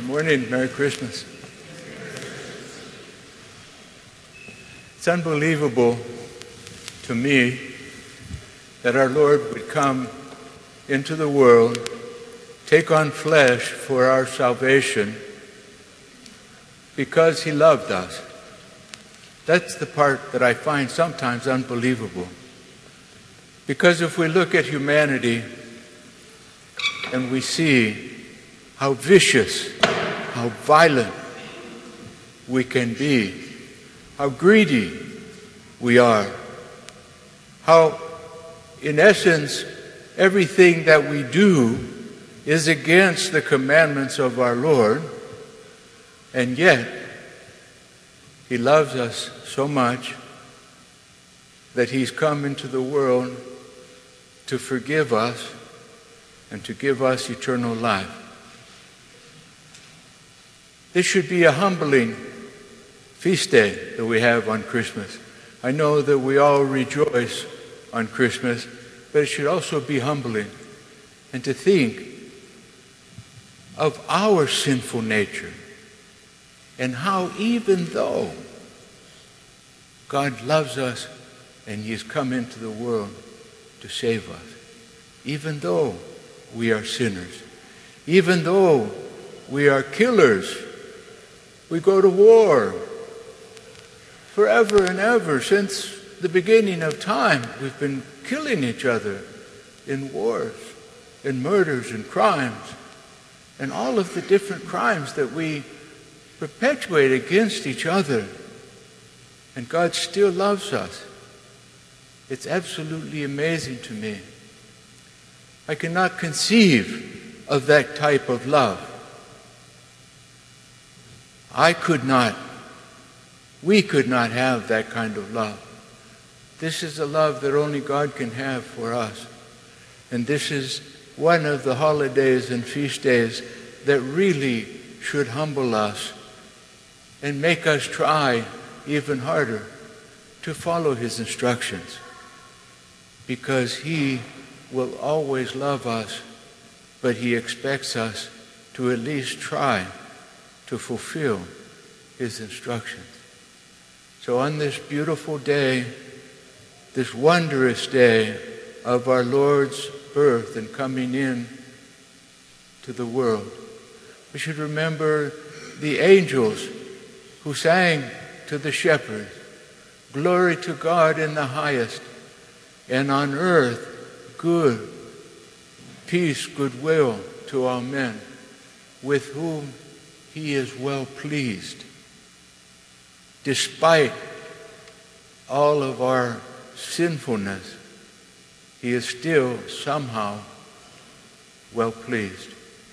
Good morning. Merry Christmas. It's unbelievable to me that our Lord would come into the world, take on flesh for our salvation because he loved us. That's the part that I find sometimes unbelievable. Because if we look at humanity and we see how vicious, how violent we can be, how greedy we are, how, in essence, everything that we do is against the commandments of our Lord, and yet he loves us so much that he's come into the world to forgive us and to give us eternal life. This should be a humbling feast day that we have on Christmas. I know that we all rejoice on Christmas, but it should also be humbling. And to think of our sinful nature and how even though God loves us and he has come into the world to save us, even though we are sinners, even though we are killers, we go to war forever and ever. Since the beginning of time, we've been killing each other in wars, in murders and crimes, and all of the different crimes that we perpetuate against each other. And God still loves us. It's absolutely amazing to me. I cannot conceive of that type of love. We could not have that kind of love. This is a love that only God can have for us. And this is one of the holidays and feast days that really should humble us and make us try even harder to follow his instructions. Because he will always love us, but he expects us to at least try to fulfill his instructions. So on this beautiful day, this wondrous day of our Lord's birth and coming in to the world, we should remember the angels who sang to the shepherds, "Glory to God in the highest, and on earth good, peace, goodwill to all men, with whom he is well pleased." Despite all of our sinfulness, he is still somehow well pleased.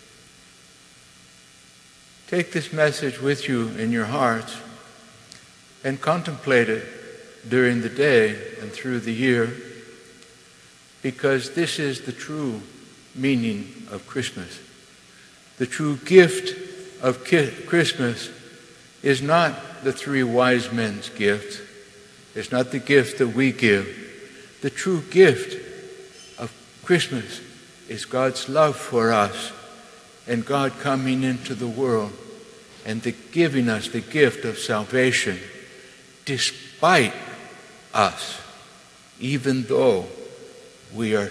Take this message with you in your hearts and contemplate it during the day and through the year, because this is the true meaning of Christmas. The true gift of Christmas is not the three wise men's gift. It's not the gift that we give. The true gift of Christmas is God's love for us and God coming into the world and giving us the gift of salvation despite us, even though we are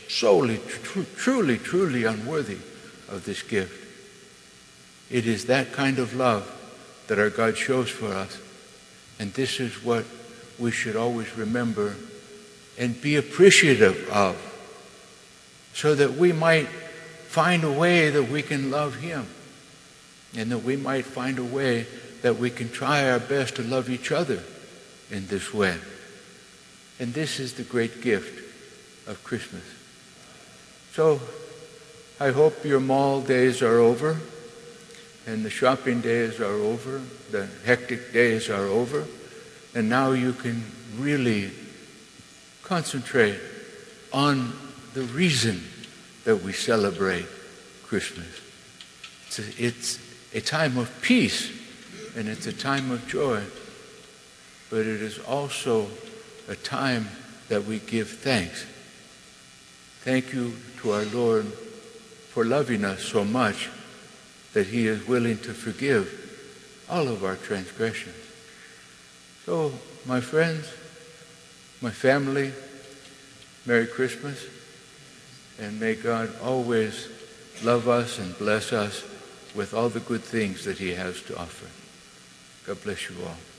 truly unworthy of this gift. It is that kind of love that our God shows for us. And this is what we should always remember and be appreciative of, so that we might find a way that we can love him, and that we might find a way that we can try our best to love each other in this way. And this is the great gift of Christmas. So I hope your mall days are over, and the shopping days are over, the hectic days are over, and now you can really concentrate on the reason that we celebrate Christmas. It's a time of peace, and it's a time of joy, but it is also a time that we give thanks. Thank you to our Lord for loving us so much that he is willing to forgive all of our transgressions. So, my friends, my family, Merry Christmas, and may God always love us and bless us with all the good things that he has to offer. God bless you all.